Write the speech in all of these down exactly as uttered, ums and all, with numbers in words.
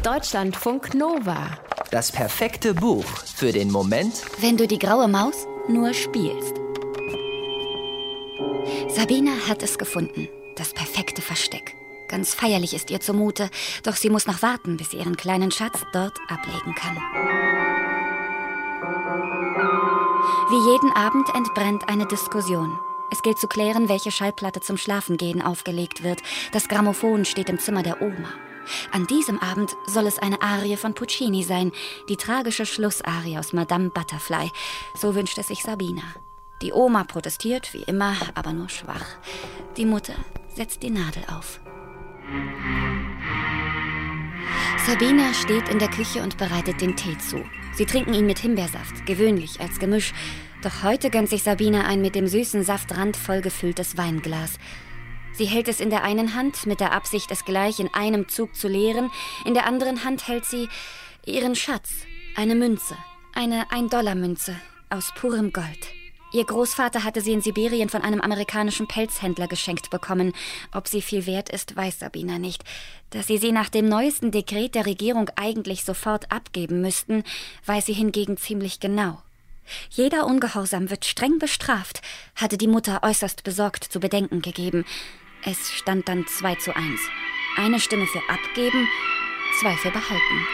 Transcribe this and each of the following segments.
Deutschlandfunk Nova. Das perfekte Buch für den Moment, wenn du die graue Maus nur spielst. Sabina hat es gefunden, das perfekte Versteck. Ganz feierlich ist ihr zumute, doch sie muss noch warten, bis sie ihren kleinen Schatz dort ablegen kann. Wie jeden Abend entbrennt eine Diskussion. Es gilt zu klären, welche Schallplatte zum Schlafengehen aufgelegt wird. Das Grammophon steht im Zimmer der Oma. An diesem Abend soll es eine Arie von Puccini sein, die tragische Schlussarie aus Madame Butterfly. So wünscht es sich Sabina. Die Oma protestiert, wie immer, aber nur schwach. Die Mutter setzt die Nadel auf. Sabina steht in der Küche und bereitet den Tee zu. Sie trinken ihn mit Himbeersaft, gewöhnlich als Gemisch. Doch heute gönnt sich Sabina ein mit dem süßen Saft randvoll gefülltes Weinglas. Sie hält es in der einen Hand, mit der Absicht, es gleich in einem Zug zu leeren. In der anderen Hand hält sie ihren Schatz, eine Münze, eine Ein-Dollar-Münze aus purem Gold. Ihr Großvater hatte sie in Sibirien von einem amerikanischen Pelzhändler geschenkt bekommen. Ob sie viel wert ist, weiß Sabina nicht. Dass sie sie nach dem neuesten Dekret der Regierung eigentlich sofort abgeben müssten, weiß sie hingegen ziemlich genau. Jeder Ungehorsam wird streng bestraft, hatte die Mutter äußerst besorgt zu bedenken gegeben. Es stand dann zwei zu eins. Eine Stimme für abgeben, zwei für behalten.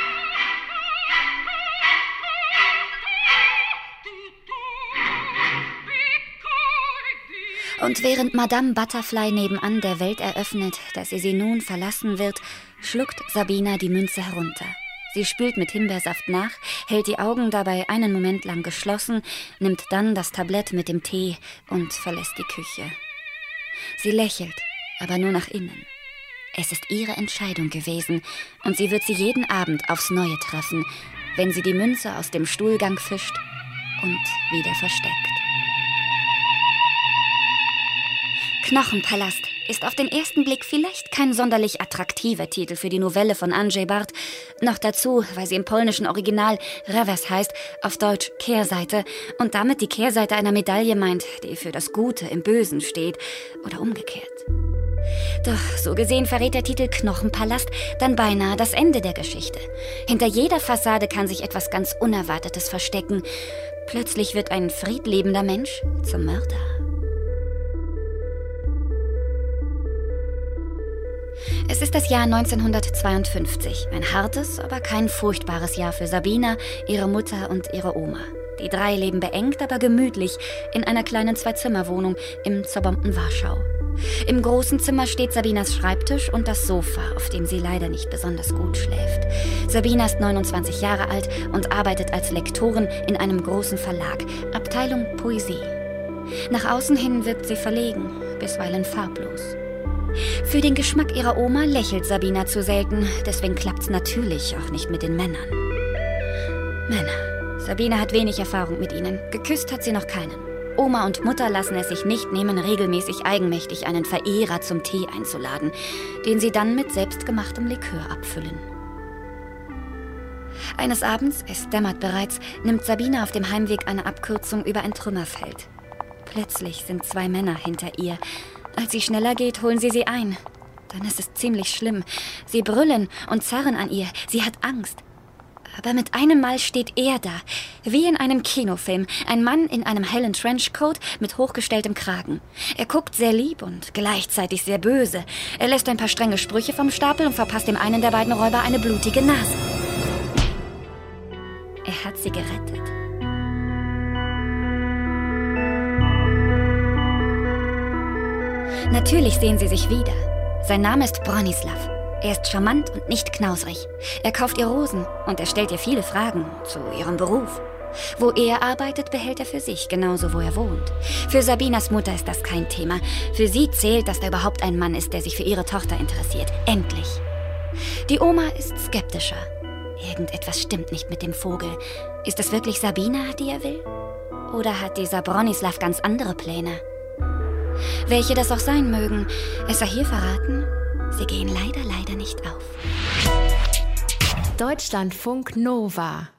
Und während Madame Butterfly nebenan der Welt eröffnet, dass sie sie nun verlassen wird, schluckt Sabina die Münze herunter. Sie spült mit Himbeersaft nach, hält die Augen dabei einen Moment lang geschlossen, nimmt dann das Tablett mit dem Tee und verlässt die Küche. Sie lächelt, aber nur nach innen. Es ist ihre Entscheidung gewesen und sie wird sie jeden Abend aufs Neue treffen, wenn sie die Münze aus dem Stuhlgang fischt und wieder versteckt. Knochenpalast ist auf den ersten Blick vielleicht kein sonderlich attraktiver Titel für die Novelle von Andrzej Bart. Noch dazu, weil sie im polnischen Original Rewers heißt, auf Deutsch Kehrseite, und damit die Kehrseite einer Medaille meint, die für das Gute im Bösen steht oder umgekehrt. Doch so gesehen verrät der Titel Knochenpalast dann beinahe das Ende der Geschichte. Hinter jeder Fassade kann sich etwas ganz Unerwartetes verstecken. Plötzlich wird ein friedliebender Mensch zum Mörder. Es ist das Jahr neunzehnhundertzweiundfünfzig. Ein hartes, aber kein furchtbares Jahr für Sabina, ihre Mutter und ihre Oma. Die drei leben beengt, aber gemütlich in einer kleinen Zwei-Zimmer-Wohnung im zerbombten Warschau. Im großen Zimmer steht Sabinas Schreibtisch und das Sofa, auf dem sie leider nicht besonders gut schläft. Sabina ist neunundzwanzig Jahre alt und arbeitet als Lektorin in einem großen Verlag, Abteilung Poesie. Nach außen hin wirkt sie verlegen, bisweilen farblos. Für den Geschmack ihrer Oma lächelt Sabina zu selten, deswegen klappt's natürlich auch nicht mit den Männern. Männer. Sabina hat wenig Erfahrung mit ihnen. Geküsst hat sie noch keinen. Oma und Mutter lassen es sich nicht nehmen, regelmäßig eigenmächtig einen Verehrer zum Tee einzuladen, den sie dann mit selbstgemachtem Likör abfüllen. Eines Abends, es dämmert bereits, nimmt Sabina auf dem Heimweg eine Abkürzung über ein Trümmerfeld. Plötzlich sind zwei Männer hinter ihr. Als sie schneller geht, holen sie sie ein. Dann ist es ziemlich schlimm. Sie brüllen und zerren an ihr. Sie hat Angst. Aber mit einem Mal steht er da, wie in einem Kinofilm. Ein Mann in einem hellen Trenchcoat mit hochgestelltem Kragen. Er guckt sehr lieb und gleichzeitig sehr böse. Er lässt ein paar strenge Sprüche vom Stapel und verpasst dem einen der beiden Räuber eine blutige Nase. Er hat sie gerettet. Natürlich sehen sie sich wieder. Sein Name ist Bronislav. Er ist charmant und nicht knausrig. Er kauft ihr Rosen und er stellt ihr viele Fragen zu ihrem Beruf. Wo er arbeitet, behält er für sich, genauso wo er wohnt. Für Sabinas Mutter ist das kein Thema. Für sie zählt, dass da überhaupt ein Mann ist, der sich für ihre Tochter interessiert. Endlich. Die Oma ist skeptischer. Irgendetwas stimmt nicht mit dem Vogel. Ist es wirklich Sabina, die er will? Oder hat dieser Bronislav ganz andere Pläne? Welche das auch sein mögen, es sei hier verraten, sie gehen leider, leider nicht auf. Deutschlandfunk Nova.